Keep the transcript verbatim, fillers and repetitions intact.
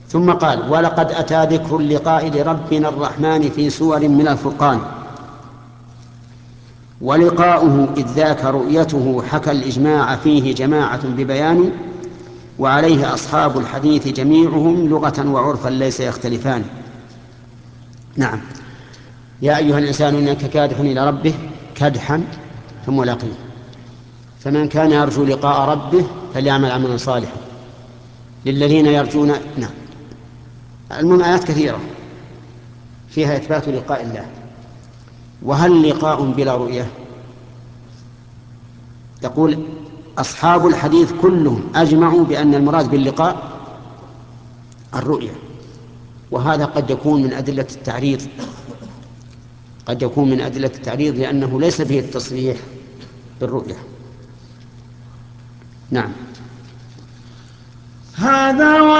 ثم قال: ولقد أتى ذكر اللقاء لربنا الرحمن في سور من الفرقان. ولقاؤه إذ ذاك رؤيته حكى الإجماع فيه جماعة ببيان، وعليه أصحاب الحديث جميعهم لغة وعرفا ليس يختلفان. نعم. يا أيها الإنسان إنك كادح إلى ربه كدحا فملاقيه، فمن كان يرجو لقاء ربه فليعمل عملا صالحا. للذين يرجون. نعم. المهم آيات كثيرة فيها إثبات لقاء الله. وهل لقاء بلا رؤية؟ يقول أصحاب الحديث كلهم أجمعوا بأن المراد باللقاء الرؤية، وهذا قد يكون من أدلة التعريض قد يكون من أدلة التعريض لأنه ليس فيه التصريح بالرؤية. نعم. هذا